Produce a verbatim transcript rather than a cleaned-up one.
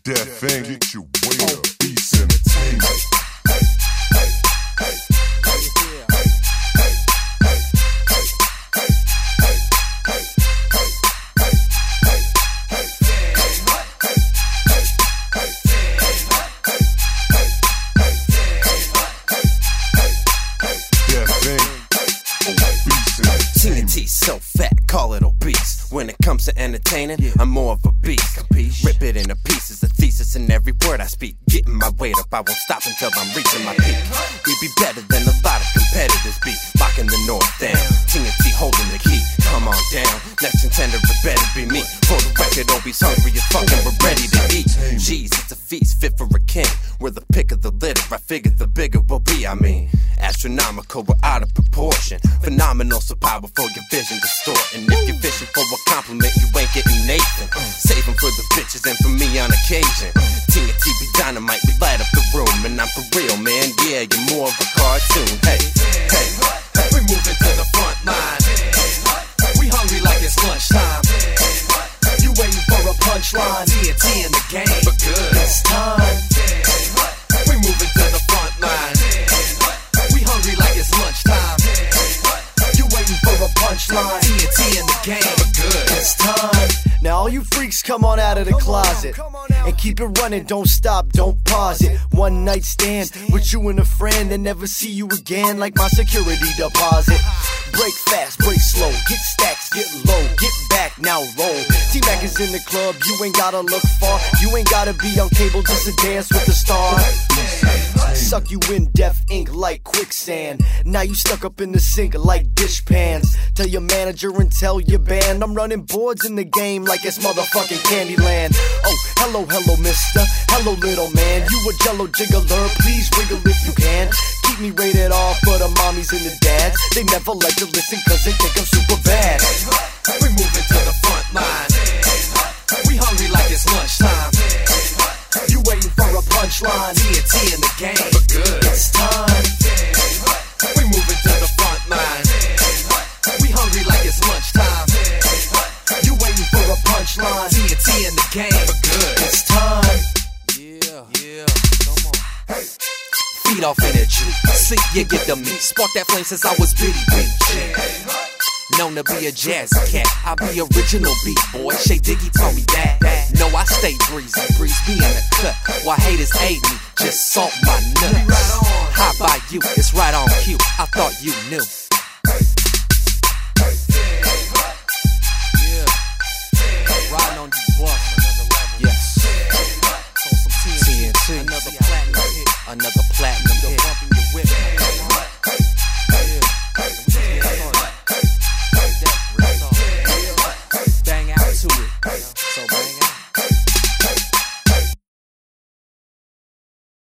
That thing, get your weight up. Beast Entertainment. T N T so fat, call it obese. When it comes to entertaining, yeah. I'm more of a beast. Capiche? Rip it into pieces, a thesis in every word I speak. Getting my weight up, I won't stop until I'm reaching my peak. We be better than a lot of competitors be. Locking the north down, T N T holding the key. Come on down, next contender it better be me. For the record, Obi's hungry as fuck and we're ready to eat. Jeez, it's a feast fit for a king. We're the pick of the litter, I figured the bigger we'll be, I mean. Astronomical, we're out of proportion. Phenomenal, so powerful, your vision distorting. If you're fishing for a compliment, you ain't getting Nathan. Save them for the bitches and for me on occasion. T N T be dynamite, we light up the room. And I'm for real, man, yeah, you're more of a cartoon. Hey, hey, we moving to the front line. We hungry like it's lunchtime. You waiting for a punchline. T N T in the game, but good. It's time. We moving to the front line. We hungry like it's lunchtime. You waiting for a punchline. T N T in the game, but good. It's time. Now all you freaks come on out of the closet and keep it running, don't stop, don't pause it. One night stand with you and a friend and never see you again like my security deposit. Break fast, break slow, get stacks, get low, get back, now roll. T-Mac is in the club, you ain't gotta look far. You ain't gotta be on cable just to dance with the stars. Suck you in deaf ink like quicksand. Now you stuck up in the sink like dish pans. Tell your manager and tell your band I'm running boards in the game like it's motherfucking Candyland. Oh, hello, hello, mister. Hello, little man. You a jello jiggler, please wiggle if you can. Keep me rated R for the mommies and the dads. They never like to listen cause they think I'm super bad. We moving to the front line. We hungry like it's lunchtime. You waiting for a punchline. T N T in the game, but good. It's time. We moving to the front line. We hungry like it's lunchtime. You waiting for a punchline. T N T in the game, but good. It's time. Yeah, yeah, come on. Hey. Feed off energy. See, you get the meat. Spark that flame since I was bitty bitch. Known to be a jazzy cat, I be original beat boy. Shay Diggy told me that. No, I stay breezy, breeze be in the cut. While haters hate me, just salt my nuts. High by you, it's right on cue. I thought you knew. Yeah, riding on these bus, another level. Yes. T N T, another platinum hit, another platinum hit. Bumping your whip.